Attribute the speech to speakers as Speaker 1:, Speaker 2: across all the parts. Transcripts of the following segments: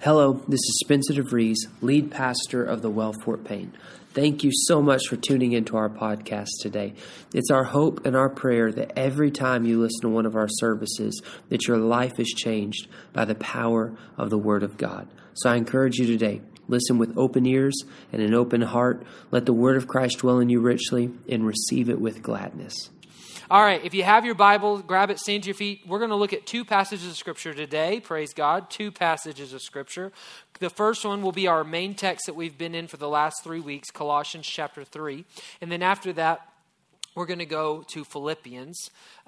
Speaker 1: Hello, this is Spencer DeVries, lead pastor of the Well Fort Payne. Thank you so much for tuning into our podcast today. It's our hope and our prayer that every time you listen to one of our services, that your life is changed by the power of the Word of God. So I encourage you today, listen with open ears and an open heart. Let the Word of Christ dwell in you richly and receive it with gladness.
Speaker 2: All right, if you have your Bible, grab it, stand to your feet. We're going to look at two passages of Scripture today. Praise God, two passages of Scripture. The first one will be our main text that we've been in for the last 3 weeks, Colossians chapter 3. And then after that, we're going to go to Philippians,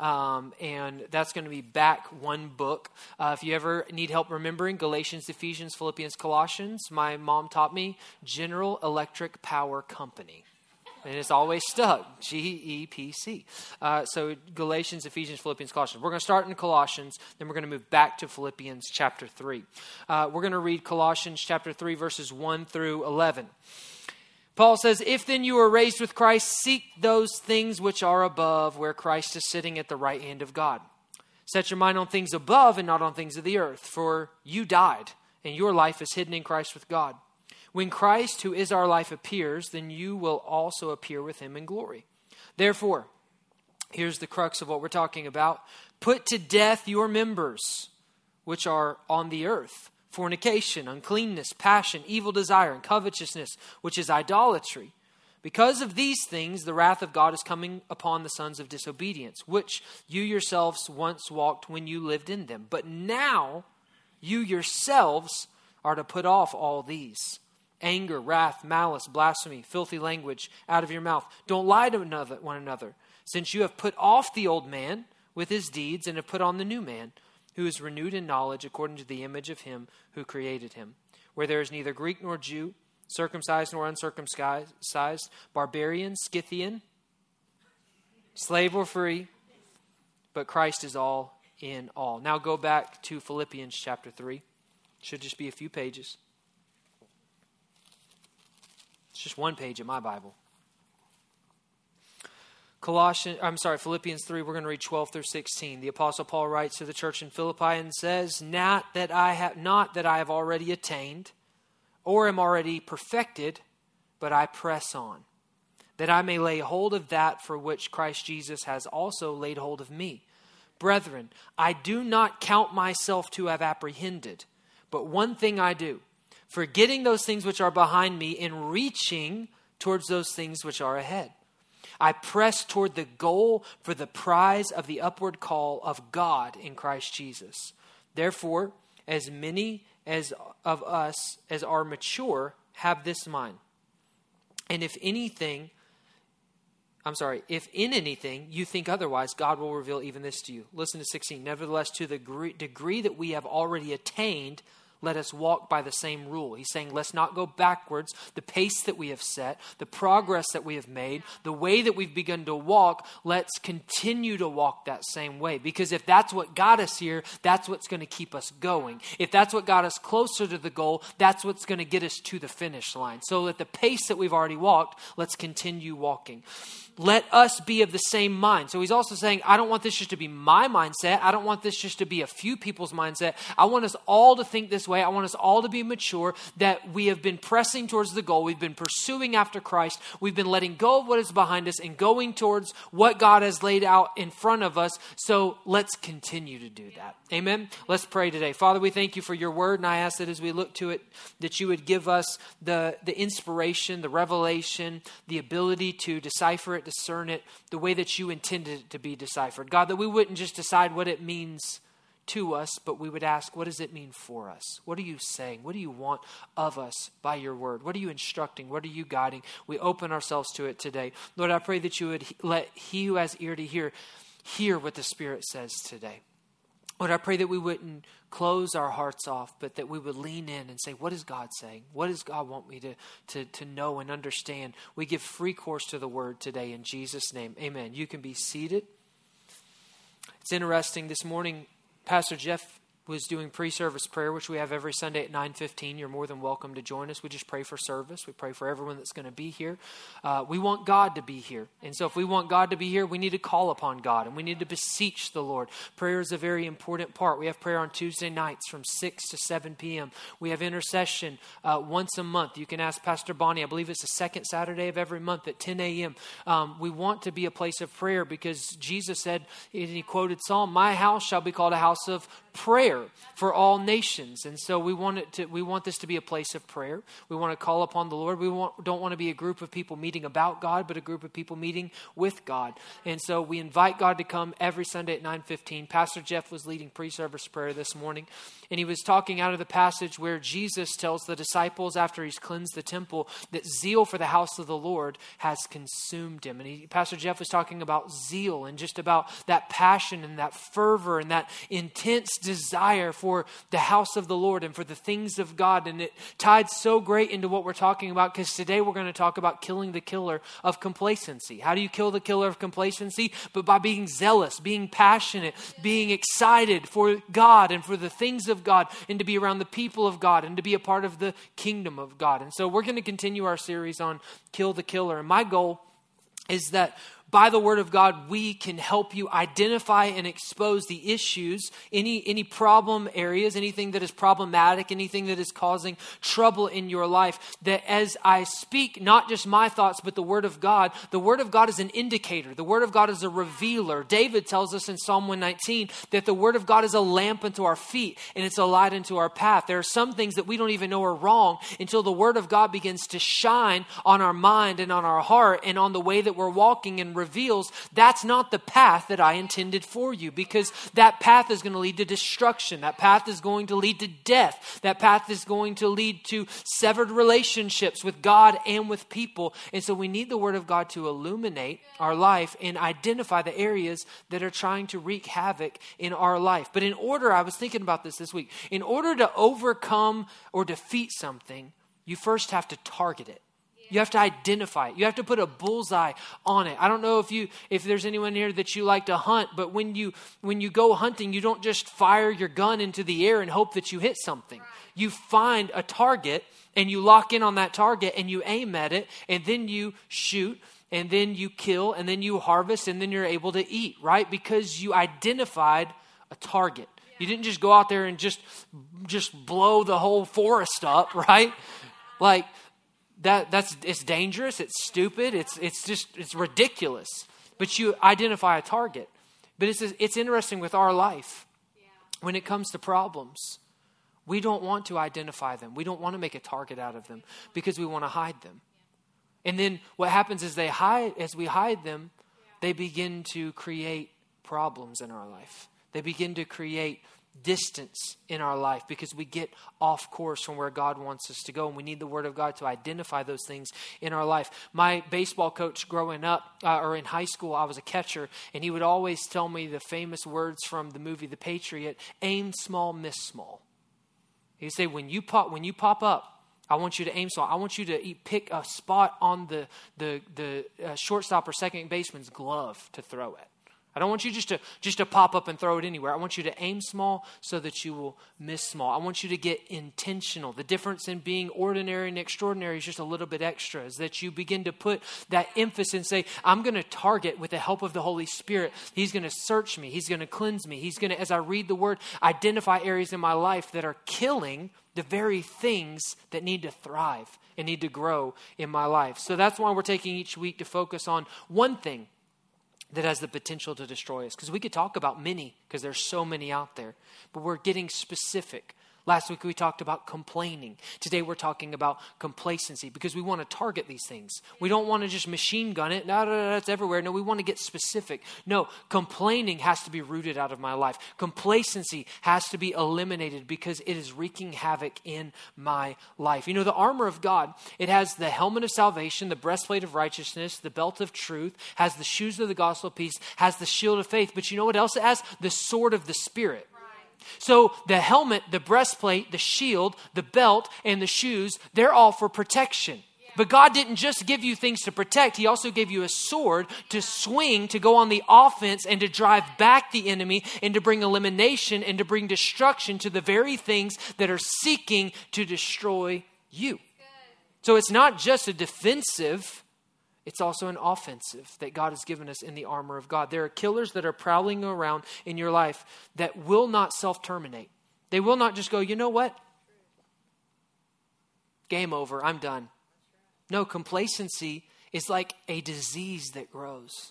Speaker 2: and that's going to be back one book. If you ever need help remembering Galatians, Ephesians, Philippians, Colossians, my mom taught me General Electric Power Company. And it's always stuck, GEPC. So Galatians, Ephesians, Philippians, Colossians. We're going to start in Colossians, then we're going to move back to Philippians chapter 3. We're going to read Colossians chapter 3, verses 1 through 11. Paul says, "If then you are raised with Christ, seek those things which are above, where Christ is sitting at the right hand of God. Set your mind on things above and not on things of the earth, for you died, and your life is hidden in Christ with God. When Christ, who is our life, appears, then you will also appear with him in glory. Therefore," here's the crux of what we're talking about, "put to death your members, which are on the earth, fornication, uncleanness, passion, evil desire, and covetousness, which is idolatry. Because of these things, the wrath of God is coming upon the sons of disobedience, which you yourselves once walked when you lived in them. But now you yourselves are to put off all these: anger, wrath, malice, blasphemy, filthy language out of your mouth. Don't lie to one another, since you have put off the old man with his deeds and have put on the new man, who is renewed in knowledge according to the image of him who created him. Where there is neither Greek nor Jew, circumcised nor uncircumcised, barbarian, Scythian, slave or free, but Christ is all in all." Now go back to Philippians chapter 3. Should just be a few pages. It's just one page in my Bible. Philippians 3, we're going to read 12 through 16. The Apostle Paul writes to the church in Philippi and says, not that I have already attained or am already perfected, but I press on, that I may lay hold of that for which Christ Jesus has also laid hold of me. Brethren, I do not count myself to have apprehended, but one thing I do, forgetting those things which are behind me and reaching towards those things which are ahead. I press toward the goal for the prize of the upward call of God in Christ Jesus. Therefore, as many as of us as are mature have this mind. And if in anything you think otherwise, God will reveal even this to you. Listen to 16. Nevertheless, to the degree that we have already attained, let us walk by the same rule. He's saying, let's not go backwards. The pace that we have set, the progress that we have made, the way that we've begun to walk, let's continue to walk that same way. Because if that's what got us here, that's what's going to keep us going. If that's what got us closer to the goal, that's what's going to get us to the finish line. So at the pace that we've already walked, let's continue walking. Let us be of the same mind. So he's also saying, I don't want this just to be my mindset. I don't want this just to be a few people's mindset. I want us all to think this way. I want us all to be mature, that we have been pressing towards the goal. We've been pursuing after Christ. We've been letting go of what is behind us and going towards what God has laid out in front of us. So let's continue to do that. Amen. Let's pray today. Father, we thank you for your word. And I ask that as we look to it, that you would give us the inspiration, the revelation, the ability to decipher it, discern it, the way that you intended it to be deciphered. God, that we wouldn't just decide what it means to us, but we would ask, what does it mean for us? What are you saying? What do you want of us by your word? What are you instructing? What are you guiding? We open ourselves to it today. Lord, I pray that you would let he who has ear to hear what the Spirit says today. Lord, I pray that we wouldn't close our hearts off, but that we would lean in and say, what is God saying? What does God want me to know and understand? We give free course to the word today in Jesus' name. Amen. You can be seated. It's interesting. This morning, Pastor Jeff was doing pre-service prayer, which we have every Sunday at 9:15. You're more than welcome to join us. We just pray for service. We pray for everyone that's going to be here. We want God to be here. And so if we want God to be here, we need to call upon God and we need to beseech the Lord. Prayer is a very important part. We have prayer on Tuesday nights from 6 to 7 p.m. We have intercession once a month. You can ask Pastor Bonnie. I believe it's the second Saturday of every month at 10 a.m. We want to be a place of prayer because Jesus said, and he quoted Psalm, "My house shall be called a house of prayer for all nations." And so we want this to be a place of prayer. We want to call upon the Lord. We don't want to be a group of people meeting about God, but a group of people meeting with God. And so we invite God to come every Sunday at 9:15. Pastor Jeff was leading pre-service prayer this morning, and he was talking out of the passage where Jesus tells the disciples after he's cleansed the temple that zeal for the house of the Lord has consumed him. And Pastor Jeff was talking about zeal and just about that passion and that fervor and that intense desire for the house of the Lord and for the things of God. And it tied so great into what we're talking about, because today we're going to talk about killing the killer of complacency. How do you kill the killer of complacency? But by being zealous, being passionate, being excited for God and for the things of God, and to be around the people of God and to be a part of the kingdom of God. And so we're going to continue our series on Kill the Killer. And my goal is that by the word of God, we can help you identify and expose the issues, any problem areas, anything that is problematic, anything that is causing trouble in your life. That as I speak, not just my thoughts, but the word of God is an indicator. The word of God is a revealer. David tells us in Psalm 119 that the word of God is a lamp unto our feet and it's a light unto our path. There are some things that we don't even know are wrong until the word of God begins to shine on our mind and on our heart and on the way that we're walking, and reveals that's not the path that I intended for you, because that path is going to lead to destruction. That path is going to lead to death. That path is going to lead to severed relationships with God and with people. And so we need the word of God to illuminate our life and identify the areas that are trying to wreak havoc in our life. But I was thinking about this week, in order to overcome or defeat something, you first have to target it. You have to identify it. You have to put a bullseye on it. I don't know if there's anyone here that you like to hunt, but when you go hunting, you don't just fire your gun into the air and hope that you hit something. Right. You find a target and you lock in on that target and you aim at it, and then you shoot, and then you kill, and then you harvest, and then you're able to eat, right? Because you identified a target. You didn't just go out there and just blow the whole forest up, right? Like, it's dangerous, it's stupid, it's ridiculous. But you identify a target. But it's interesting with our life. When it comes to problems, we don't want to identify them. We don't want to make a target out of them because we want to hide them. And then what happens is as we hide them, they begin to create problems in our life. They begin to create distance in our life because we get off course from where God wants us to go, and we need the word of God to identify those things in our life. My baseball coach growing up, or in high school, I was a catcher, and he would always tell me the famous words from the movie The Patriot: aim small, miss small. He'd say, when you pop up, I want you to aim small. I want you to pick a spot on the shortstop or second baseman's glove to throw it. I don't want you just to pop up and throw it anywhere. I want you to aim small so that you will miss small. I want you to get intentional. The difference in being ordinary and extraordinary is just a little bit extra, is that you begin to put that emphasis and say, I'm going to target with the help of the Holy Spirit. He's going to search me. He's going to cleanse me. He's going to, as I read the word, identify areas in my life that are killing the very things that need to thrive and need to grow in my life. So that's why we're taking each week to focus on one thing that has the potential to destroy us. Because we could talk about many, because there's so many out there. But we're getting specific. Last week we talked about complaining. Today we're talking about complacency, because we want to target these things. We don't want to just machine gun it. No, it's everywhere. No, we want to get specific. No, complaining has to be rooted out of my life. Complacency has to be eliminated because it is wreaking havoc in my life. You know, the armor of God, it has the helmet of salvation, the breastplate of righteousness, the belt of truth, has the shoes of the gospel of peace, has the shield of faith. But you know what else it has? The sword of the Spirit. So the helmet, the breastplate, the shield, the belt, and the shoes, they're all for protection. But God didn't just give you things to protect. He also gave you a sword to swing, to go on the offense and to drive back the enemy and to bring elimination and to bring destruction to the very things that are seeking to destroy you. So it's not just a defensive, it's also an offensive that God has given us in the armor of God. There are killers that are prowling around in your life that will not self-terminate. They will not just go, you know what? Game over, I'm done. No, complacency is like a disease that grows.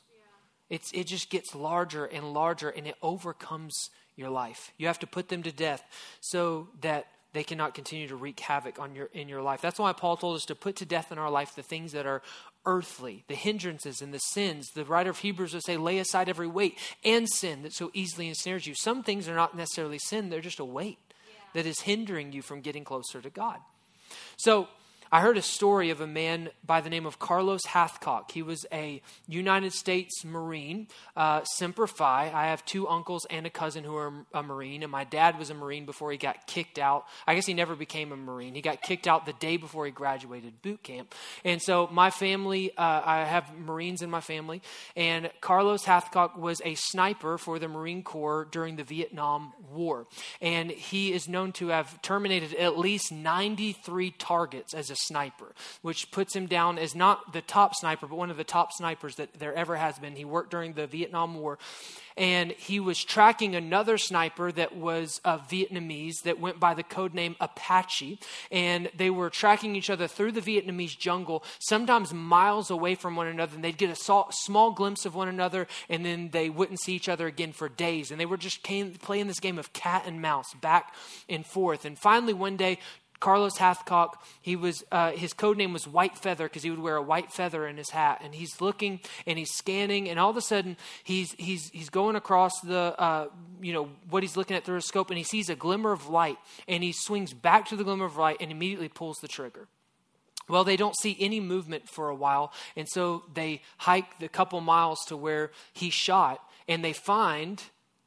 Speaker 2: It just gets larger and larger and it overcomes your life. You have to put them to death so that they cannot continue to wreak havoc in your life. That's why Paul told us to put to death in our life the things that are earthly, the hindrances and the sins. The writer of Hebrews would say, lay aside every weight and sin that so easily ensnares you. Some things are not necessarily sin, they're just a weight that is hindering you from getting closer to God. So I heard a story of a man by the name of Carlos Hathcock. He was a United States Marine, Semper Fi. I have 2 uncles and a cousin who are a Marine, and my dad was a Marine before he got kicked out. I guess he never became a Marine. He got kicked out the day before he graduated boot camp. And so my family, I have Marines in my family, and Carlos Hathcock was a sniper for the Marine Corps during the Vietnam War. And he is known to have terminated at least 93 targets as a sniper, which puts him down as not the top sniper, but one of the top snipers that there ever has been. He worked during the Vietnam War, and he was tracking another sniper that was Vietnamese that went by the code name Apache, and they were tracking each other through the Vietnamese jungle, sometimes miles away from one another, and they'd get a small glimpse of one another, and then they wouldn't see each other again for days, and they were just playing this game of cat and mouse back and forth. And finally one day, Carlos Hathcock, his code name was White Feather because he would wear a white feather in his hat. And he's looking and he's scanning, and all of a sudden he's going across the what he's looking at through a scope, and he sees a glimmer of light, and he swings back to the glimmer of light and immediately pulls the trigger. Well, they don't see any movement for a while, and so they hike the couple miles to where he shot, and they find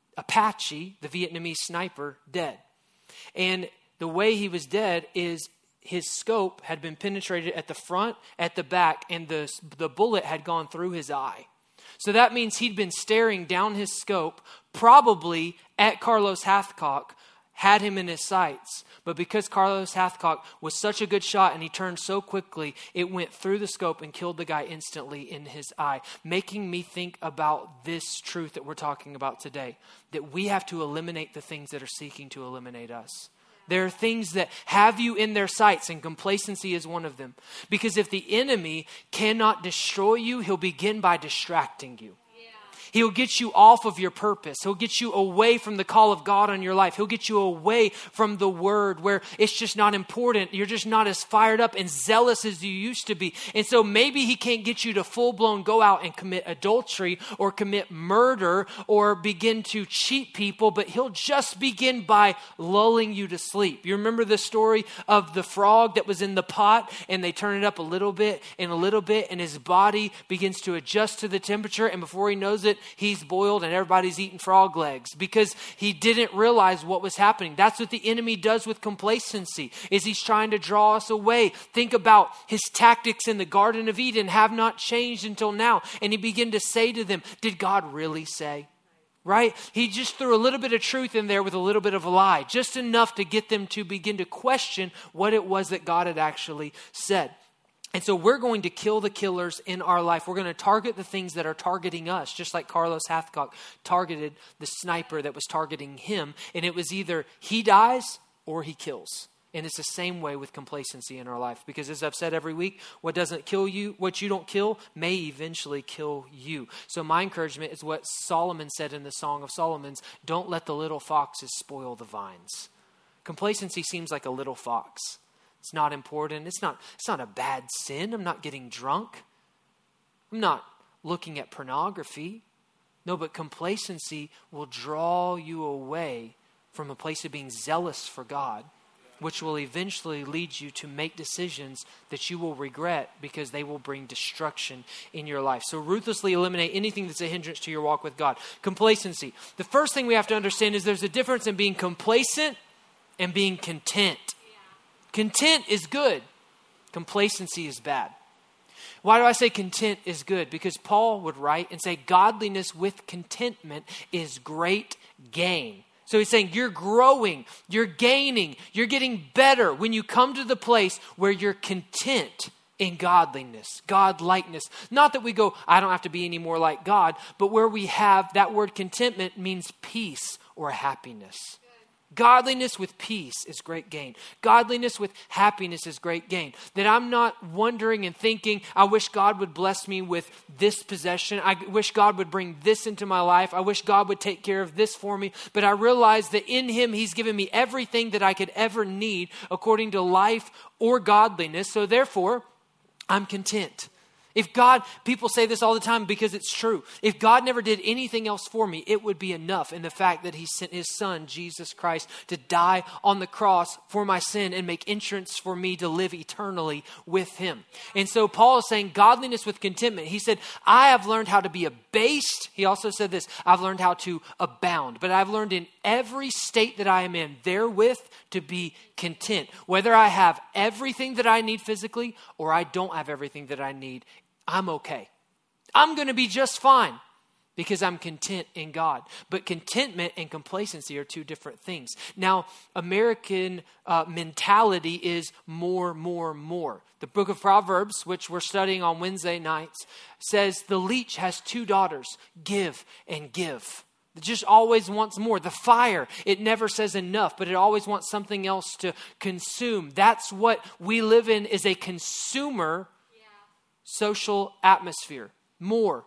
Speaker 2: Apache, the Vietnamese sniper, dead. And the way he was dead is his scope had been penetrated at the front, at the back, and the bullet had gone through his eye. So that means he'd been staring down his scope, probably at Carlos Hathcock, had him in his sights. But because Carlos Hathcock was such a good shot and he turned so quickly, it went through the scope and killed the guy instantly in his eye, making me think about this truth that we're talking about today, that we have to eliminate the things that are seeking to eliminate us. There are things that have you in their sights, and complacency is one of them. Because if the enemy cannot destroy you, he'll begin by distracting you. He'll get you off of your purpose. He'll get you away from the call of God on your life. He'll get you away from the word where it's just not important. You're just not as fired up and zealous as you used to be. And so maybe he can't get you to full-blown go out and commit adultery or commit murder or begin to cheat people, but he'll just begin by lulling you to sleep. You remember the story of the frog that was in the pot, and they turn it up a little bit, and his body begins to adjust to the temperature, and before he knows it, he's boiled and everybody's eating frog legs because he didn't realize what was happening. That's what the enemy does with complacency, is he's trying to draw us away. Think about his tactics in the Garden of Eden have not changed until now. And he began to say to them, did God really say? Right? He just threw a little bit of truth in there with a little bit of a lie, just enough to get them to begin to question what it was that God had actually said. And so we're going to kill the killers in our life. We're going to target the things that are targeting us, just like Carlos Hathcock targeted the sniper that was targeting him. And it was either he dies or he kills. And it's the same way with complacency in our life. Because as I've said every week, what doesn't kill you, what you don't kill, may eventually kill you. So my encouragement is what Solomon said in the Song of Solomon's, don't let the little foxes spoil the vines. Complacency seems like a little fox. It's not important. It's not a bad sin. I'm not getting drunk. I'm not looking at pornography. No, but complacency will draw you away from a place of being zealous for God, which will eventually lead you to make decisions that you will regret because they will bring destruction in your life. So ruthlessly eliminate anything that's a hindrance to your walk with God. Complacency. The first thing we have to understand is there's a difference in being complacent and being content. Content is good. Complacency is bad. Why do I say content is good? Because Paul would write and say godliness with contentment is great gain. So he's saying you're growing, you're gaining, you're getting better when you come to the place where you're content in godliness, God-likeness. Not that we go, I don't have to be any more like God, but where we have that word contentment means peace or happiness. Godliness with peace is great gain. Godliness with happiness is great gain. That I'm not wondering and thinking, I wish God would bless me with this possession. I wish God would bring this into my life. I wish God would take care of this for me. But I realize that in him, he's given me everything that I could ever need according to life or godliness. So therefore, I'm content. If God, people say this all the time because it's true. If God never did anything else for me, it would be enough in the fact that he sent his son, Jesus Christ, to die on the cross for my sin and make entrance for me to live eternally with him. And so Paul is saying godliness with contentment. He said, I have learned how to be abased. He also said this, I've learned how to abound. But I've learned in every state that I am in therewith to be content. Whether I have everything that I need physically or I don't have everything that I need, I'm okay. I'm going to be just fine because I'm content in God. But contentment and complacency are two different things. Now, American mentality is more. The book of Proverbs, which we're studying on Wednesday nights, says the leech has two daughters, give and give. It just always wants more. The fire, it never says enough, but it always wants something else to consume. That's what we live in, is a consumer social atmosphere. More.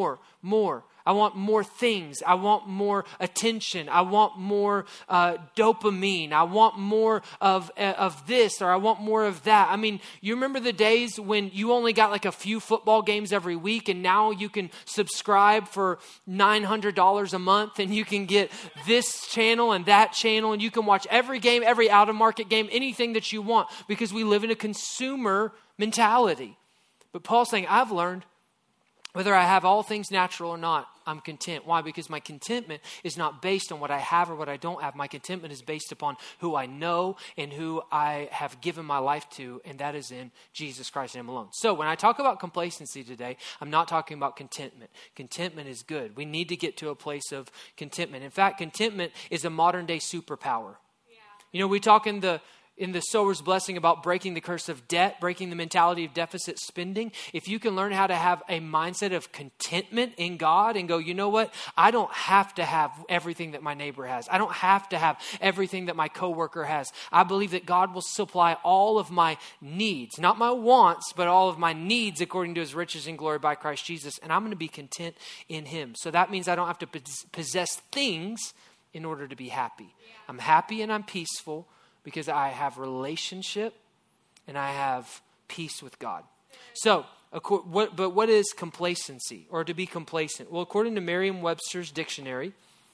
Speaker 2: I want more things. I want more attention. I want more dopamine. I want more of this, or I want more of that. I mean, you remember the days when you only got like a few football games every week, and now you can subscribe for $900 a month, and you can get this channel and that channel, and you can watch every game, every out-of-market game, anything that you want, because we live in a consumer mentality. But Paul's saying, I've learned whether I have all things natural or not, I'm content. Why? Because my contentment is not based on what I have or what I don't have. My contentment is based upon who I know and who I have given my life to, and that is in Jesus Christ and him alone. So when I talk about complacency today, I'm not talking about contentment. Contentment is good. We need to get to a place of contentment. In fact, contentment is a modern day superpower. Yeah. You know, we talk in the sower's blessing about breaking the curse of debt, breaking the mentality of deficit spending. If you can learn how to have a mindset of contentment in God and go, you know what? I don't have to have everything that my neighbor has. I don't have to have everything that my coworker has. I believe that God will supply all of my needs, not my wants, but all of my needs according to his riches and glory by Christ Jesus. And I'm going to be content in him. So that means I don't have to possess things in order to be happy. Yeah. I'm happy and I'm peaceful because I have relationship and I have peace with God. So, what is complacency, or to be complacent? Well, according to Merriam-Webster's dictionary,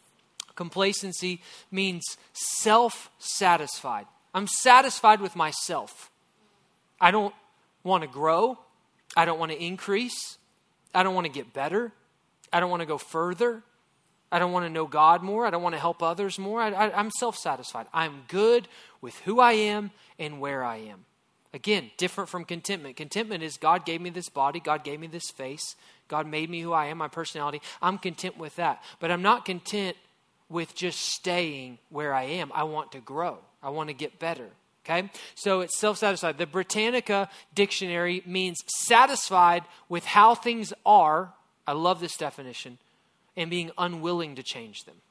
Speaker 2: complacency means self-satisfied. I'm satisfied with myself. I don't want to grow. I don't want to increase. I don't want to get better. I don't want to go further. I don't want to know God more. I don't want to help others more. I'm self-satisfied. I'm good with who I am and where I am. Again, different from contentment. Contentment is God gave me this body. God gave me this face. God made me who I am, my personality. I'm content with that. But I'm not content with just staying where I am. I want to grow. I want to get better. Okay? So it's self-satisfied. The Britannica dictionary means satisfied with how things are. I love this definition. And being unwilling to change them.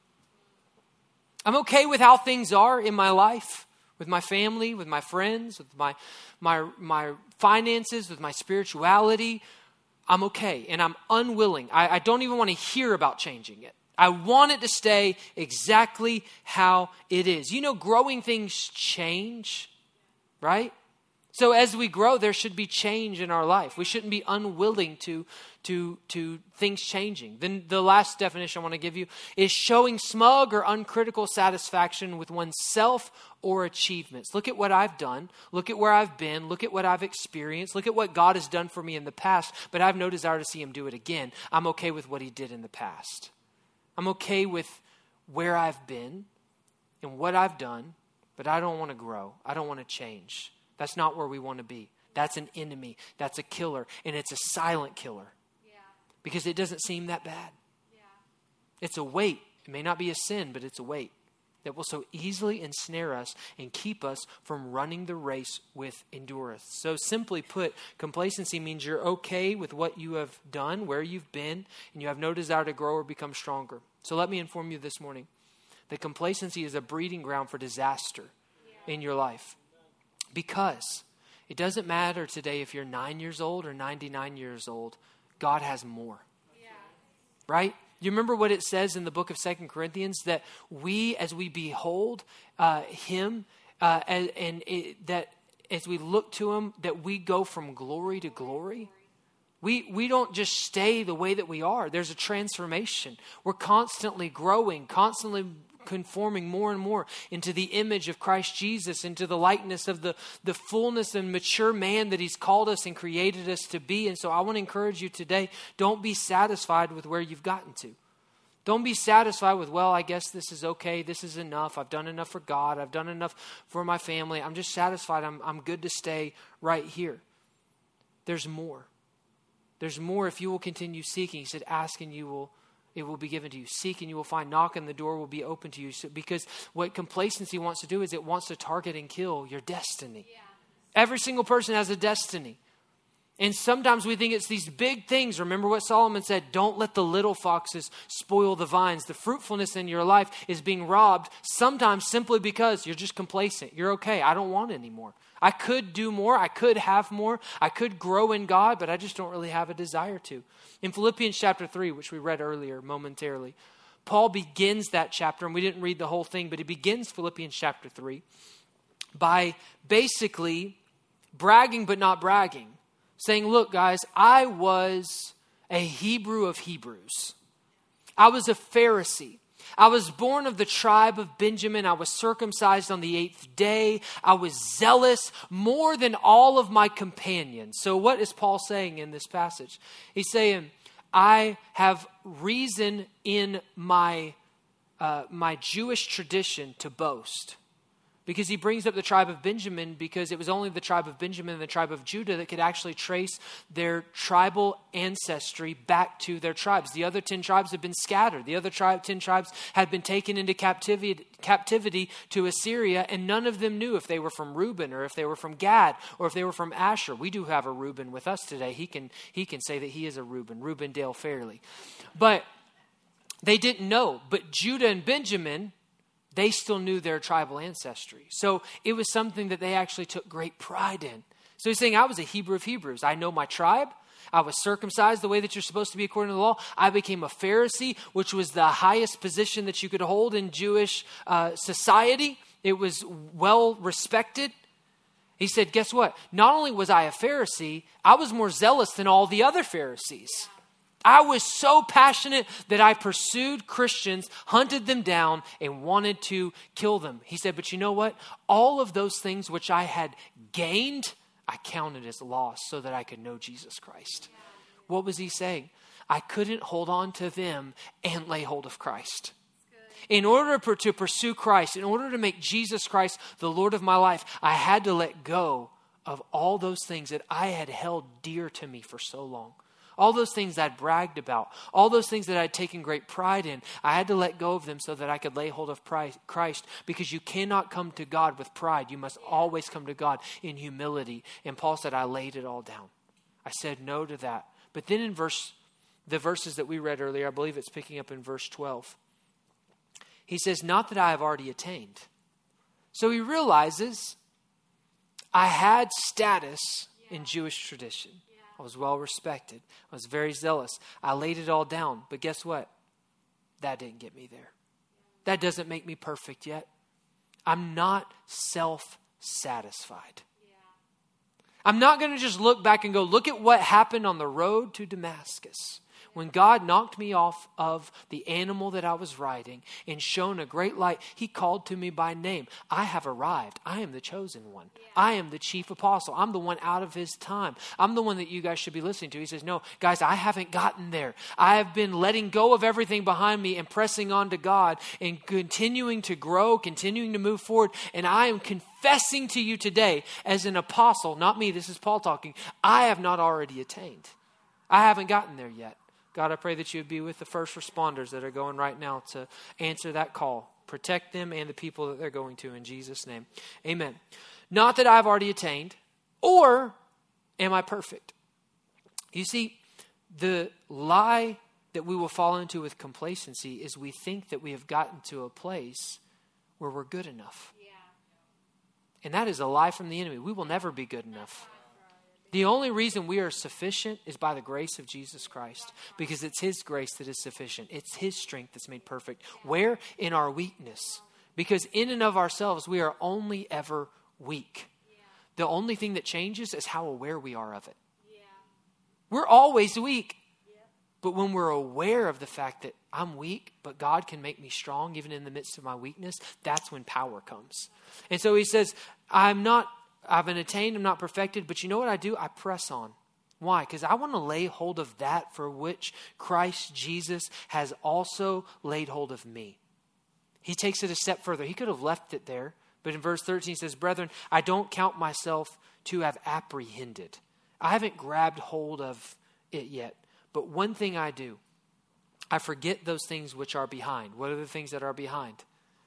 Speaker 2: I'm okay with how things are in my life, with my family, with my friends, with my finances, with my spirituality. I'm okay, and I'm unwilling. I don't even want to hear about changing it. I want it to stay exactly how it is. You know, growing things change, right? So as we grow, there should be change in our life. We shouldn't be unwilling to things changing. Then the last definition I want to give you is showing smug or uncritical satisfaction with oneself or achievements. Look at what I've done. Look at where I've been. Look at what I've experienced. Look at what God has done for me in the past, but I have no desire to see him do it again. I'm okay with what he did in the past. I'm okay with where I've been and what I've done, but I don't want to grow. I don't want to change. That's not where we want to be. That's an enemy. That's a killer. And it's a silent killer. Because it doesn't seem that bad. It's a weight. It may not be a sin, but it's a weight that will so easily ensnare us and keep us from running the race with endurance. So simply put, complacency means you're okay with what you have done, where you've been, and you have no desire to grow or become stronger. So let me inform you this morning that complacency is a breeding ground for disaster in your life. Because it doesn't matter today if you're 9 years old or 99 years old, God has more. Right? You remember what it says in the book of 2 Corinthians, that we, as we behold him, that as we look to him, that we go from glory to glory. We don't just stay the way that we are. There's a transformation. We're constantly growing, constantly conforming more and more into the image of Christ Jesus, into the likeness of the fullness and mature man that he's called us and created us to be. And so I want to encourage you today, don't be satisfied with where you've gotten to. Don't be satisfied with, well, I guess this is okay. This is enough. I've done enough for God. I've done enough for my family. I'm just satisfied. I'm good to stay right here. There's more. There's more if you will continue seeking. He said, ask and it will be given to you. Seek and you will find. Knock and the door will be open to you. So, because what complacency wants to do is it wants to target and kill your destiny. Yeah. Every single person has a destiny. And sometimes we think it's these big things. Remember what Solomon said, don't let the little foxes spoil the vines. The fruitfulness in your life is being robbed sometimes simply because you're just complacent. You're okay. I don't want any more. I could do more. I could have more. I could grow in God, but I just don't really have a desire to. In Philippians chapter 3, which we read earlier momentarily, Paul begins that chapter, and we didn't read the whole thing, but he begins Philippians chapter 3 by basically bragging but not bragging, saying, look, guys, I was a Hebrew of Hebrews. I was a Pharisee. I was born of the tribe of Benjamin. I was circumcised on the 8th day. I was zealous more than all of my companions. So what is Paul saying in this passage? He's saying, I have reason in my Jewish tradition to boast. Because he brings up the tribe of Benjamin because it was only the tribe of Benjamin and the tribe of Judah that could actually trace their tribal ancestry back to their tribes. The other 10 tribes had been scattered. The other 10 tribes had been taken into captivity to Assyria, and none of them knew if they were from Reuben or if they were from Gad or if they were from Asher. We do have a Reuben with us today. He can say that he is a Reuben Dale Fairley. But they didn't know. But Judah and Benjamin, they still knew their tribal ancestry. So it was something that they actually took great pride in. So he's saying, I was a Hebrew of Hebrews. I know my tribe. I was circumcised the way that you're supposed to be according to the law. I became a Pharisee, which was the highest position that you could hold in Jewish society. It was well respected. He said, guess what? Not only was I a Pharisee, I was more zealous than all the other Pharisees. I was so passionate that I pursued Christians, hunted them down, and wanted to kill them. He said, but you know what? All of those things which I had gained, I counted as loss so that I could know Jesus Christ. What was he saying? I couldn't hold on to them and lay hold of Christ. In order to pursue Christ, in order to make Jesus Christ the Lord of my life, I had to let go of all those things that I had held dear to me for so long. All those things I'd bragged about, all those things that I'd taken great pride in, I had to let go of them so that I could lay hold of Christ, because you cannot come to God with pride. You must always come to God in humility. And Paul said, I laid it all down. I said no to that. But then in the verses that we read earlier, I believe it's picking up in verse 12. He says, not that I have already attained. So he realizes I had status in Jewish tradition. I was well respected. I was very zealous. I laid it all down. But guess what? That didn't get me there. That doesn't make me perfect yet. I'm not self-satisfied. I'm not going to just look back and go, look at what happened on the road to Damascus When God knocked me off of the animal that I was riding and shone a great light, he called to me by name. I have arrived. I am the chosen one. I am the chief apostle. I'm the one out of his time. I'm the one that you guys should be listening to. He says, no, guys, I haven't gotten there. I have been letting go of everything behind me and pressing on to God and continuing to grow, continuing to move forward. And I am confessing to you today as an apostle, not me, this is Paul talking, I have not already attained. I haven't gotten there yet. God, I pray that you would be with the first responders that are going right now to answer that call. Protect them and the people that they're going to in Jesus' name. Amen. Not that I've already attained, or am I perfect? You see, the lie that we will fall into with complacency is we think that we have gotten to a place where we're good enough. Yeah. And that is a lie from the enemy. We will never be good enough. The only reason we are sufficient is by the grace of Jesus Christ, because it's his grace that is sufficient. It's his strength that's made perfect. Where? In our weakness. Because in and of ourselves, we are only ever weak. The only thing that changes is how aware we are of it. We're always weak. But when we're aware of the fact that I'm weak, but God can make me strong even in the midst of my weakness, that's when power comes. And so he says, I've been attained, I'm not perfected, but you know what I do? I press on. Why? Because I want to lay hold of that for which Christ Jesus has also laid hold of me. He takes it a step further. He could have left it there, but in verse 13 he says, brethren, I don't count myself to have apprehended. I haven't grabbed hold of it yet, but one thing I do, I forget those things which are behind. What are the things that are behind?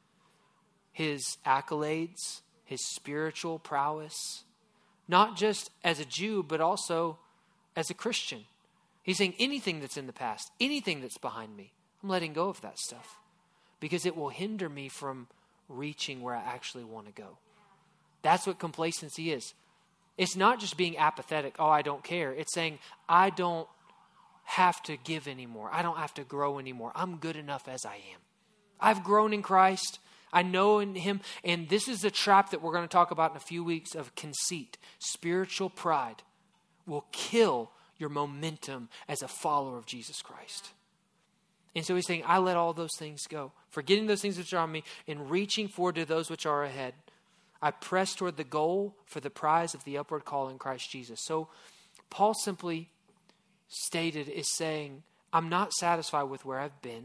Speaker 2: His accolades, his spiritual prowess, not just as a Jew, but also as a Christian. He's saying anything that's in the past, anything that's behind me, I'm letting go of that stuff because it will hinder me from reaching where I actually want to go. That's what complacency is. It's not just being apathetic. Oh, I don't care. It's saying, I don't have to give anymore. I don't have to grow anymore. I'm good enough as I am. I've grown in Christ. I know in him, and this is a trap that we're going to talk about in a few weeks of conceit. Spiritual pride will kill your momentum as a follower of Jesus Christ. And so he's saying, I let all those things go, forgetting those things which are on me and reaching forward to those which are ahead. I press toward the goal for the prize of the upward call in Christ Jesus. So Paul simply stated is saying, I'm not satisfied with where I've been.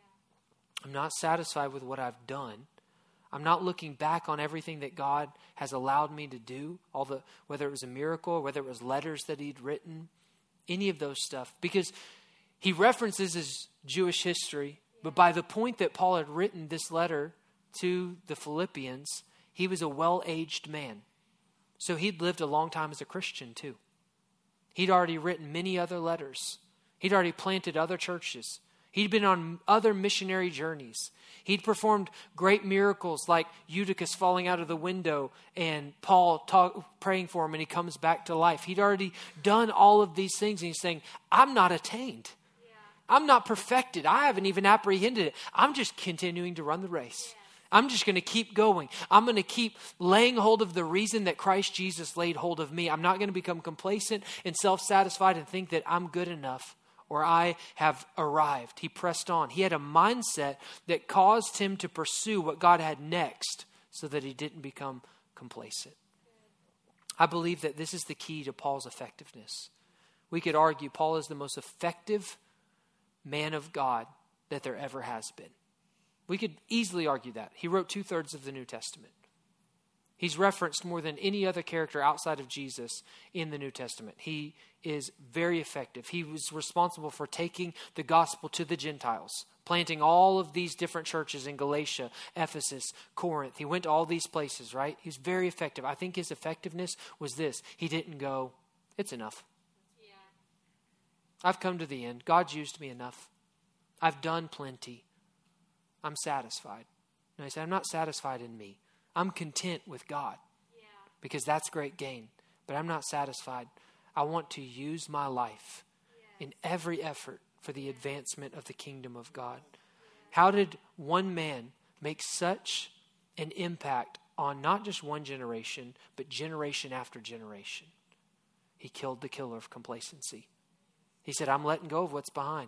Speaker 2: I'm not satisfied with what I've done. I'm not looking back on everything that God has allowed me to do, whether it was a miracle, whether it was letters that he'd written, any of those stuff. Because he references his Jewish history, but by the point that Paul had written this letter to the Philippians, he was a well-aged man. So he'd lived a long time as a Christian too. He'd already written many other letters. He'd already planted other churches. He'd been on other missionary journeys. He'd performed great miracles like Eutychus falling out of the window and Paul praying for him and he comes back to life. He'd already done all of these things and he's saying, I'm not attained. I'm not perfected. I haven't even apprehended it. I'm just continuing to run the race. I'm just going to keep going. I'm going to keep laying hold of the reason that Christ Jesus laid hold of me. I'm not going to become complacent and self-satisfied and think that I'm good enough or I have arrived. He pressed on. He had a mindset that caused him to pursue what God had next so that he didn't become complacent. I believe that this is the key to Paul's effectiveness. We could argue Paul is the most effective man of God that there ever has been. We could easily argue that. He wrote 2/3 of the New Testament. He's referenced more than any other character outside of Jesus in the New Testament. He is very effective. He was responsible for taking the gospel to the Gentiles, planting all of these different churches in Galatia, Ephesus, Corinth. He went to all these places, right? He's very effective. I think his effectiveness was this. He didn't go, it's enough. Yeah. I've come to the end. God's used me enough. I've done plenty. I'm satisfied. No, he said, I'm not satisfied in me. I'm content with God because that's great gain, but I'm not satisfied. I want to use my life in every effort for the advancement of the kingdom of God. How did one man make such an impact on not just one generation, but generation after generation? He killed the killer of complacency. He said, I'm letting go of what's behind.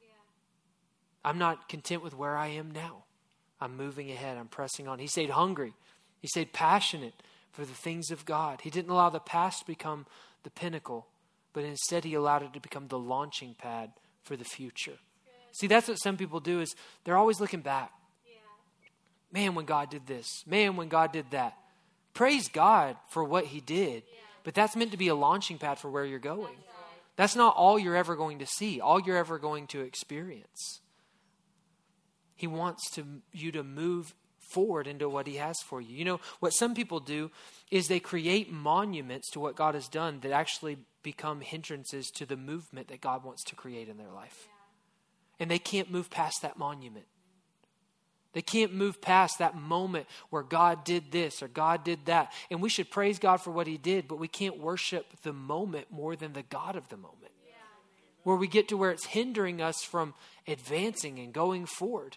Speaker 2: I'm not content with where I am now. I'm moving ahead. I'm pressing on. He stayed hungry. He stayed passionate for the things of God. He didn't allow the past to become the pinnacle, but instead he allowed it to become the launching pad for the future. See, that's what some people do is they're always looking back. Man, when God did this. Man, when God did that. Praise God for what he did. But that's meant to be a launching pad for where you're going. That's not all you're ever going to see. All you're ever going to experience. He wants you to move forward into what he has for you. You know, what some people do is they create monuments to what God has done that actually become hindrances to the movement that God wants to create in their life. And they can't move past that monument. They can't move past that moment where God did this or God did that. And we should praise God for what he did, but we can't worship the moment more than the God of the moment. Where we get to where it's hindering us from advancing and going forward.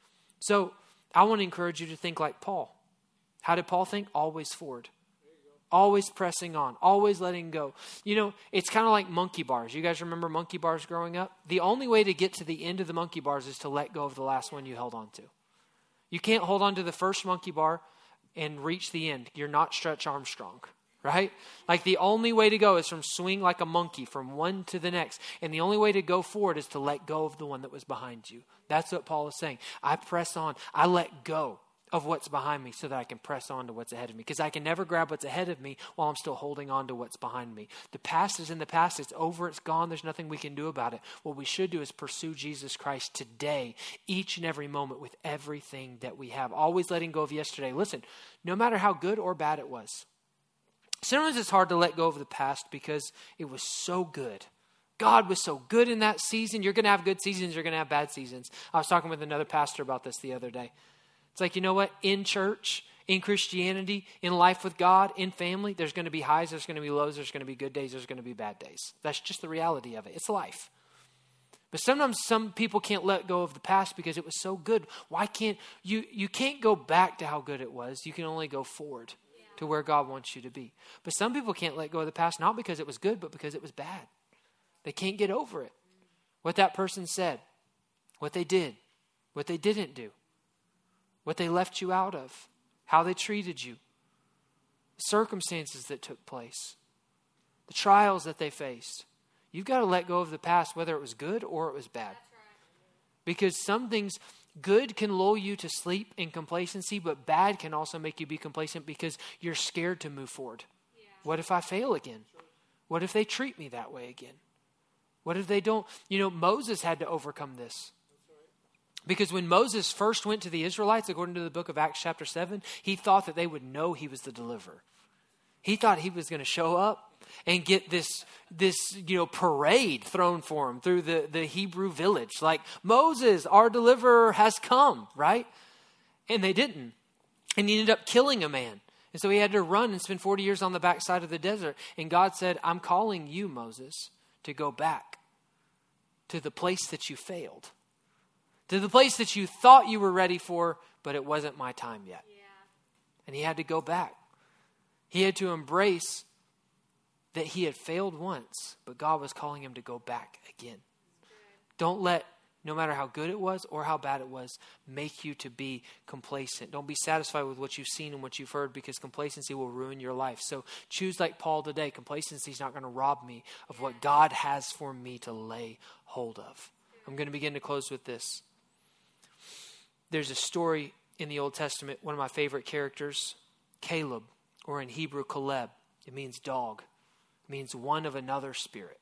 Speaker 2: So I want to encourage you to think like Paul. How did Paul think? Always forward. Always pressing on. Always letting go. You know, it's kind of like monkey bars. You guys remember monkey bars growing up? The only way to get to the end of the monkey bars is to let go of the last one you held on to. You can't hold on to the first monkey bar and reach the end. You're not Stretch Armstrong, right? Like the only way to go is from swing like a monkey from one to the next. And the only way to go forward is to let go of the one that was behind you. That's what Paul is saying. I press on. I let go of what's behind me so that I can press on to what's ahead of me. Because I can never grab what's ahead of me while I'm still holding on to what's behind me. The past is in the past. It's over. It's gone. There's nothing we can do about it. What we should do is pursue Jesus Christ today, each and every moment with everything that we have. Always letting go of yesterday. Listen, no matter how good or bad it was. Sometimes it's hard to let go of the past because it was so good. God was so good in that season. You're going to have good seasons. You're going to have bad seasons. I was talking with another pastor about this the other day. It's like, you know what? In church, in Christianity, in life with God, in family, there's going to be highs, there's going to be lows, there's going to be good days, there's going to be bad days. That's just the reality of it. It's life. But sometimes some people can't let go of the past because it was so good. Why can't you can't go back to how good it was. You can only go forward to where God wants you to be. But some people can't let go of the past, not because it was good, but because it was bad. They can't get over it. What that person said, what they did, what they didn't do. What they left you out of, how they treated you, the circumstances that took place, the trials that they faced. You've got to let go of the past, whether it was good or it was bad. Because some things, good can lull you to sleep and complacency, but bad can also make you be complacent because you're scared to move forward. Yeah. What if I fail again? What if they treat me that way again? What if they don't? You know, Moses had to overcome this. Because when Moses first went to the Israelites, according to the book of Acts chapter 7, he thought that they would know he was the deliverer. He thought he was going to show up and get this parade thrown for him through the Hebrew village. Like, Moses, our deliverer, has come, right? And they didn't. And he ended up killing a man. And so he had to run and spend 40 years on the backside of the desert. And God said, I'm calling you, Moses, to go back to the place that you failed. To the place that you thought you were ready for, but it wasn't my time yet. Yeah. And he had to go back. He had to embrace that he had failed once, but God was calling him to go back again. Don't let, no matter how good it was or how bad it was, make you to be complacent. Don't be satisfied with what you've seen and what you've heard, because complacency will ruin your life. So choose like Paul today. Complacency is not going to rob me of what God has for me to lay hold of. I'm going to begin to close with this. There's a story in the Old Testament, one of my favorite characters, Caleb, or in Hebrew, Caleb. It means dog. It means one of another spirit.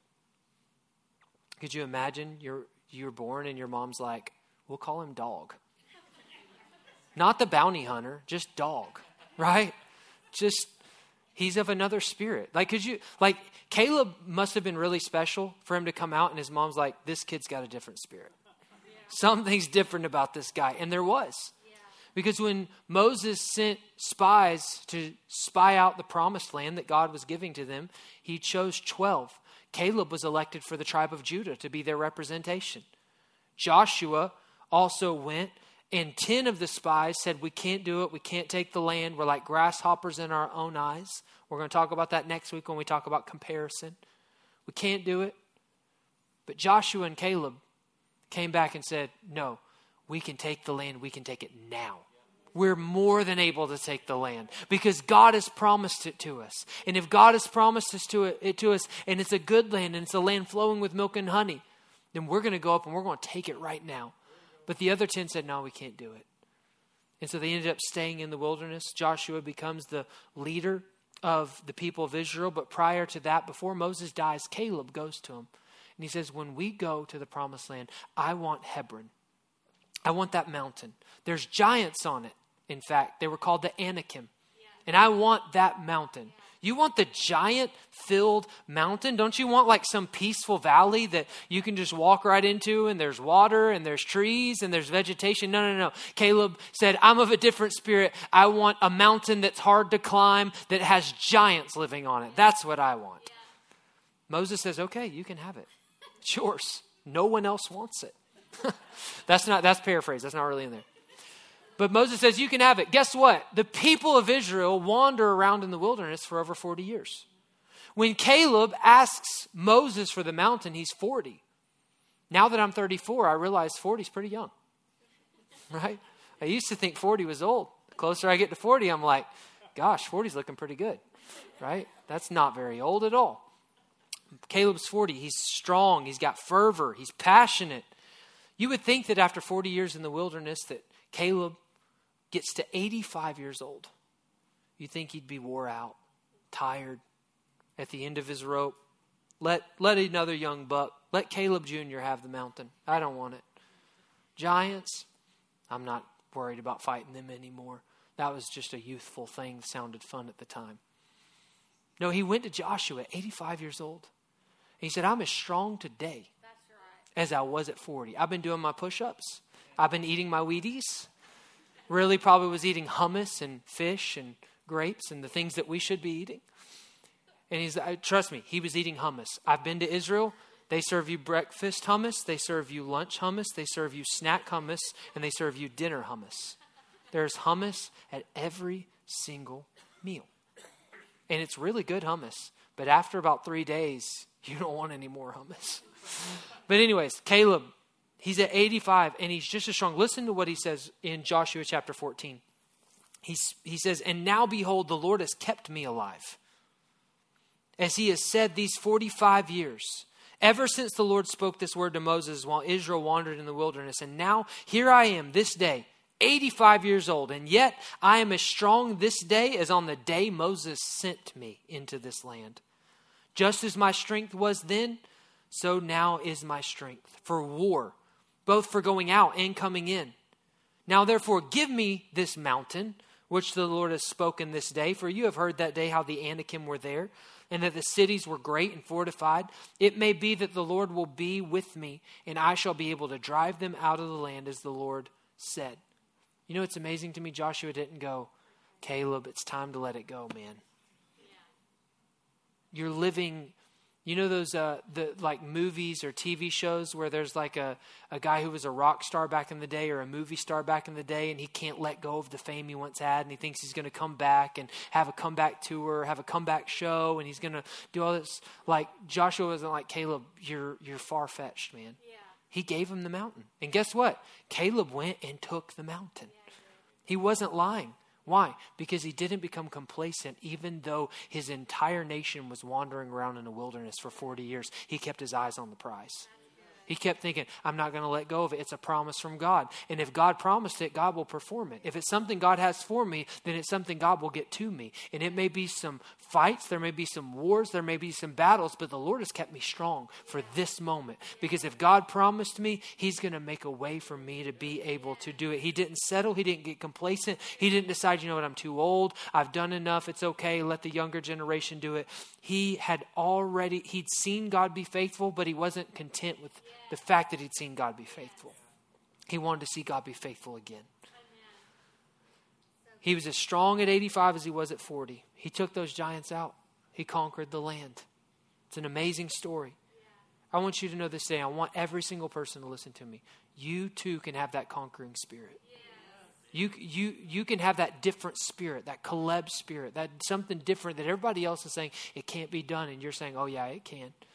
Speaker 2: Could you imagine you're born and your mom's like, we'll call him dog. Not the bounty hunter, just dog, right? Just, he's of another spirit. Caleb must have been really special for him to come out and his mom's like, this kid's got a different spirit. Something's different about this guy. And there was. Yeah. Because when Moses sent spies to spy out the promised land that God was giving to them, he chose 12. Caleb was elected for the tribe of Judah to be their representation. Joshua also went, and 10 of the spies said, we can't do it. We can't take the land. We're like grasshoppers in our own eyes. We're going to talk about that next week when we talk about comparison. We can't do it. But Joshua and Caleb came back and said, no, we can take the land. We can take it now. We're more than able to take the land because God has promised it to us. And if God has promised it to us and it's a good land and it's a land flowing with milk and honey, then we're going to go up and we're going to take it right now. But the other 10 said, no, we can't do it. And so they ended up staying in the wilderness. Joshua becomes the leader of the people of Israel. But prior to that, before Moses dies, Caleb goes to him. And he says, when we go to the promised land, I want Hebron. I want that mountain. There's giants on it. In fact, they were called the Anakim. And I want that mountain. You want the giant-filled mountain? Don't you want like some peaceful valley that you can just walk right into and there's water and there's trees and there's vegetation? No. Caleb said, I'm of a different spirit. I want a mountain that's hard to climb, that has giants living on it. That's what I want. Yeah. Moses says, okay, you can have it. It's yours. No one else wants it. That's paraphrase. That's not really in there. But Moses says, you can have it. Guess what? The people of Israel wander around in the wilderness for over 40 years. When Caleb asks Moses for the mountain, he's 40. Now that I'm 34, I realize 40 is pretty young. Right? I used to think 40 was old. The closer I get to 40, I'm like, gosh, 40 is looking pretty good. Right? That's not very old at all. Caleb's 40. He's strong. He's got fervor. He's passionate. You would think that after 40 years in the wilderness that Caleb gets to 85 years old. You think he'd be wore out, tired, at the end of his rope. Let another young buck, let Caleb Jr. have the mountain. I don't want it. Giants, I'm not worried about fighting them anymore. That was just a youthful thing that sounded fun at the time. No, he went to Joshua, 85 years old. He said, I'm as strong today as I was at 40. I've been doing my push-ups. I've been eating my Wheaties. Really probably was eating hummus and fish and grapes and the things that we should be eating. And trust me, he was eating hummus. I've been to Israel. They serve you breakfast hummus. They serve you lunch hummus. They serve you snack hummus. And they serve you dinner hummus. There's hummus at every single meal. And it's really good hummus. But after about 3 days, you don't want any more hummus. But anyways, Caleb, he's at 85 and he's just as strong. Listen to what he says in Joshua chapter 14. He says, and now behold, the Lord has kept me alive, as he has said these 45 years, ever since the Lord spoke this word to Moses while Israel wandered in the wilderness. And now here I am this day, 85 years old, and yet I am as strong this day as on the day Moses sent me into this land. Just as my strength was then, so now is my strength for war, both for going out and coming in. Now therefore give me this mountain, which the Lord has spoken this day. For you have heard that day how the Anakim were there, and that the cities were great and fortified. It may be that the Lord will be with me, and I shall be able to drive them out of the land, as the Lord said. You know, it's amazing to me, Joshua didn't go, Caleb, it's time to let it go, man. You're living, you know those like movies or TV shows where there's like a guy who was a rock star back in the day or a movie star back in the day, and he can't let go of the fame he once had, and he thinks he's going to come back and have a comeback tour, have a comeback show, and he's going to do all this. Like Joshua wasn't like, Caleb, you're far-fetched, man. Yeah. He gave him the mountain. And guess what? Caleb went and took the mountain. He wasn't lying. Why? Because he didn't become complacent, even though his entire nation was wandering around in the wilderness for 40 years. He kept his eyes on the prize. He kept thinking, I'm not going to let go of it. It's a promise from God. And if God promised it, God will perform it. If it's something God has for me, then it's something God will get to me. And it may be some fights, there may be some wars, there may be some battles, but the Lord has kept me strong for this moment. Because if God promised me, he's going to make a way for me to be able to do it. He didn't settle. He didn't get complacent. He didn't decide, you know what, I'm too old. I've done enough. It's okay. Let the younger generation do it. He'd seen God be faithful, but he wasn't content with the fact that he'd seen God be faithful. He wanted to see God be faithful again. He was as strong at 85 as he was at 40. He took those giants out. He conquered the land. It's an amazing story. I want you to know this day. I want every single person to listen to me. You too can have that conquering spirit. You can have that different spirit, that Caleb spirit, that something different that everybody else is saying it can't be done, and you're saying, oh yeah, it can.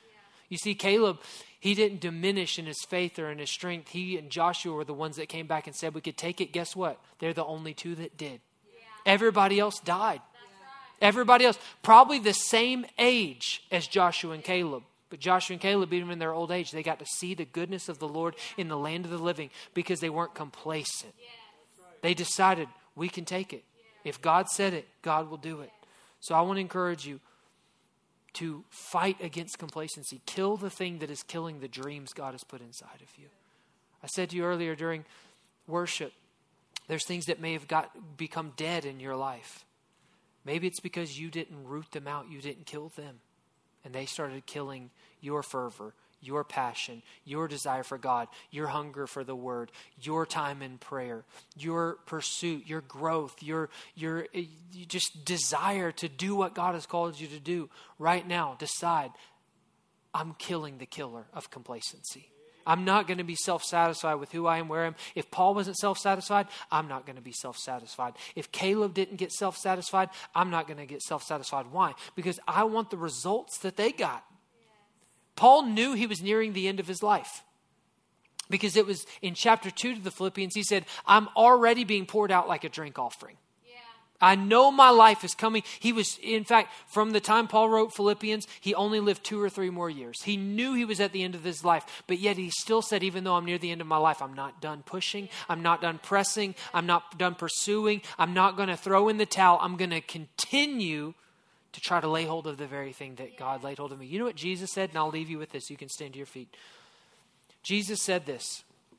Speaker 2: You see, Caleb, he didn't diminish in his faith or in his strength. He and Joshua were the ones that came back and said we could take it. Guess what? They're the only two that did. Yeah. Everybody else died. Right. Everybody else, probably the same age as Joshua and Caleb. But Joshua and Caleb, even in their old age, they got to see the goodness of the Lord in the land of the living because they weren't complacent. Yes. They decided we can take it. If God said it, God will do it. So I want to encourage you to fight against complacency. Kill the thing that is killing the dreams God has put inside of you. I said to you earlier during worship, there's things that may have become dead in your life. Maybe it's because you didn't root them out. You didn't kill them. And they started killing your fervor, your passion, your desire for God, your hunger for the word, your time in prayer, your pursuit, your growth, your just desire to do what God has called you to do. Right now, decide, I'm killing the killer of complacency. I'm not going to be self-satisfied with who I am, where I am. If Paul wasn't self-satisfied, I'm not going to be self-satisfied. If Caleb didn't get self-satisfied, I'm not going to get self-satisfied. Why? Because I want the results that they got. Paul knew he was nearing the end of his life. Because it was in chapter 2 to the Philippians, he said, I'm already being poured out like a drink offering. I know my life is coming. He was, in fact, from the time Paul wrote Philippians, he only lived 2 or 3 more years. He knew he was at the end of his life, but yet he still said, even though I'm near the end of my life, I'm not done pushing. I'm not done pressing. I'm not done pursuing. I'm not going to throw in the towel. I'm going to continue to try to lay hold of the very thing that God laid hold of me. You know what Jesus said? And I'll leave you with this. You can stand to your feet. Jesus said this.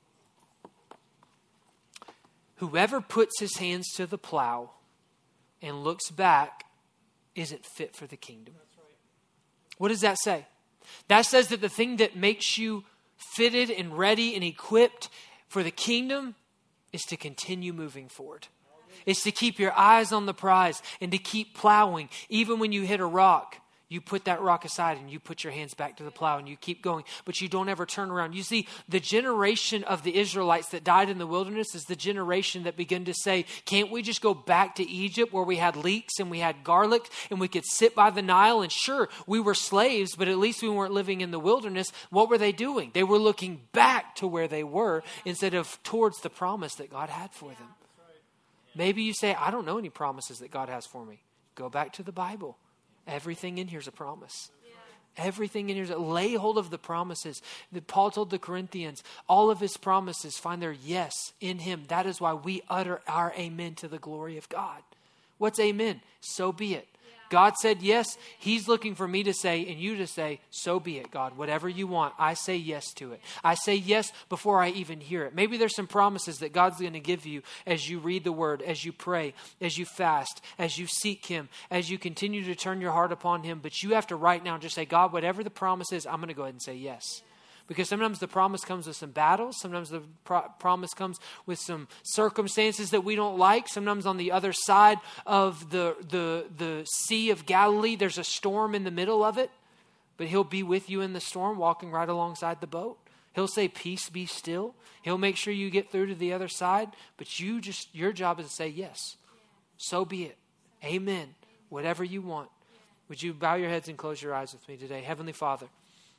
Speaker 2: Whoever puts his hands to the plow and looks back isn't fit for the kingdom. That's right. What does that say? That says that the thing that makes you fitted and ready and equipped for the kingdom is to continue moving forward. It's to keep your eyes on the prize and to keep plowing. Even when you hit a rock, you put that rock aside and you put your hands back to the plow and you keep going, but you don't ever turn around. You see, the generation of the Israelites that died in the wilderness is the generation that began to say, can't we just go back to Egypt where we had leeks and we had garlic and we could sit by the Nile? And sure, we were slaves, but at least we weren't living in the wilderness. What were they doing? They were looking back to where they were instead of towards the promise that God had for them. Maybe you say, I don't know any promises that God has for me. Go back to the Bible. Everything in here is a promise. Yeah. Everything in here is lay hold of the promises that Paul told the Corinthians. All of his promises find their yes in him. That is why we utter our amen to the glory of God. What's amen? So be it. God said yes. He's looking for me to say and you to say, so be it, God. Whatever you want, I say yes to it. I say yes before I even hear it. Maybe there's some promises that God's going to give you as you read the word, as you pray, as you fast, as you seek him, as you continue to turn your heart upon him. But you have to right now just say, God, whatever the promise is, I'm going to go ahead and say yes. Because sometimes the promise comes with some battles. Sometimes the promise comes with some circumstances that we don't like. Sometimes on the other side of the Sea of Galilee, there's a storm in the middle of it. But he'll be with you in the storm, walking right alongside the boat. He'll say, peace, be still. He'll make sure you get through to the other side. But your job is to say yes. So be it. Amen. Whatever you want. Would you bow your heads and close your eyes with me today? Heavenly Father,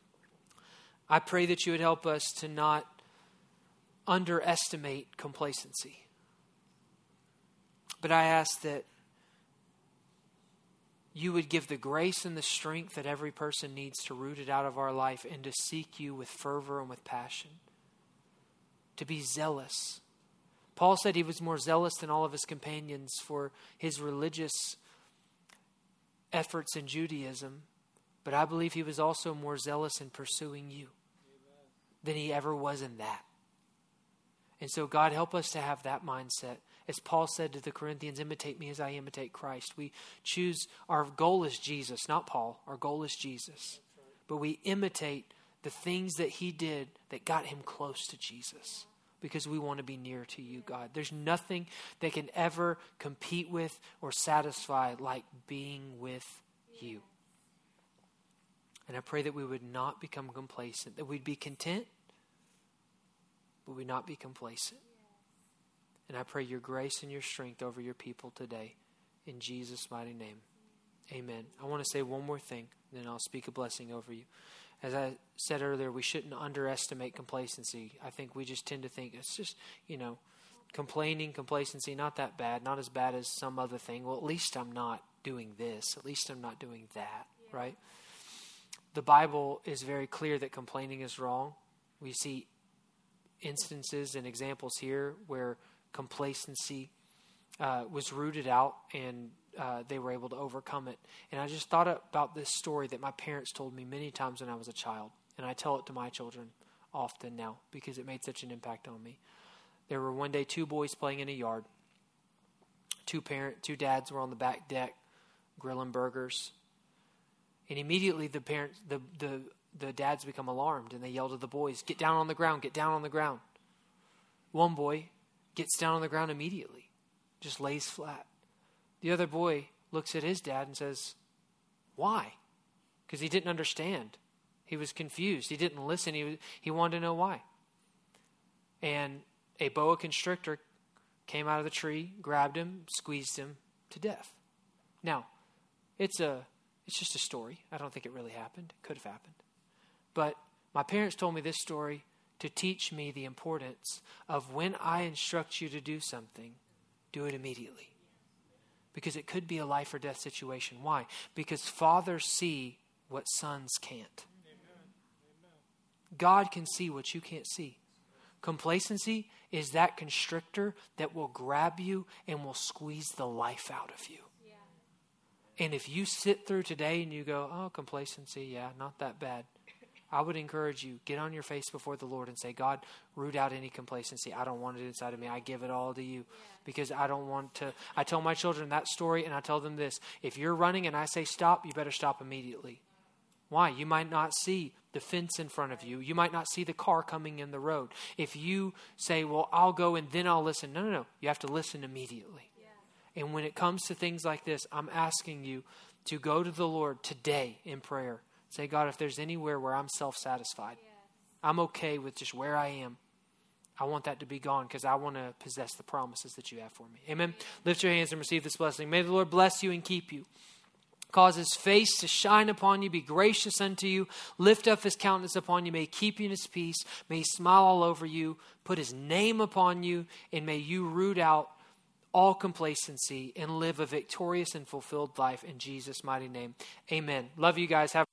Speaker 2: I pray that you would help us to not underestimate complacency. But I ask that you would give the grace and the strength that every person needs to root it out of our life and to seek you with fervor and with passion. To be zealous. Paul said he was more zealous than all of his companions for his religious efforts in Judaism. But I believe he was also more zealous in pursuing you than he ever was in that. And so God, help us to have that mindset. As Paul said to the Corinthians, imitate me as I imitate Christ. We choose, our goal is Jesus, not Paul. Our goal is Jesus. But we imitate the things that he did that got him close to Jesus. Because we want to be near to you, God. There's nothing that can ever compete with or satisfy like being with you. And I pray that we would not become complacent, that we'd be content, but we'd not be complacent. And I pray your grace and your strength over your people today. In Jesus' mighty name, amen. I want to say one more thing, then I'll speak a blessing over you. as I said earlier, we shouldn't underestimate complacency. I think we just tend to think it's just, complaining, complacency, not that bad, not as bad as some other thing. Well, at least I'm not doing this. At least I'm not doing that, right? The Bible is very clear that complaining is wrong. We see instances and examples here where complacency was rooted out and they were able to overcome it. And I just thought about this story that my parents told me many times when I was a child. And I tell it to my children often now because it made such an impact on me. There were one day 2 boys playing in a yard. 2 dads were on the back deck grilling burgers. And immediately the dads become alarmed and they yell to the boys, "Get down on the ground, get down on the ground." One boy gets down on the ground immediately, just lays flat. The other boy looks at his dad and says, "Why?" Because he didn't understand. He was confused. He didn't listen. He wanted to know why. And a boa constrictor came out of the tree, grabbed him, squeezed him to death. Now, it's just a story. I don't think it really happened. It could have happened. But my parents told me this story to teach me the importance of when I instruct you to do something, do it immediately. Because it could be a life or death situation. Why? Because fathers see what sons can't. God can see what you can't see. Complacency is that constrictor that will grab you and will squeeze the life out of you. Yeah. And if you sit through today and you go, "Oh, complacency, yeah, not that bad," I would encourage you, get on your face before the Lord and say, "God, root out any complacency. I don't want it inside of me. I give it all to you." Yeah. Because I don't want to. I tell my children that story and I tell them this: if you're running and I say stop, you better stop immediately. Why? You might not see the fence in front of you. You might not see the car coming in the road. If you say, "Well, I'll go and then I'll listen." No. You have to listen immediately. Yeah. And when it comes to things like this, I'm asking you to go to the Lord today in prayer. Say, "God, if there's anywhere where I'm self-satisfied, I'm okay with just where I am. I want that to be gone because I want to possess the promises that you have for me." Amen. Lift your hands and receive this blessing. May the Lord bless you and keep you. Cause his face to shine upon you, be gracious unto you, lift up his countenance upon you, may he keep you in his peace, may he smile all over you, put his name upon you, and may you root out all complacency and live a victorious and fulfilled life in Jesus' mighty name. Amen. Love you guys. Have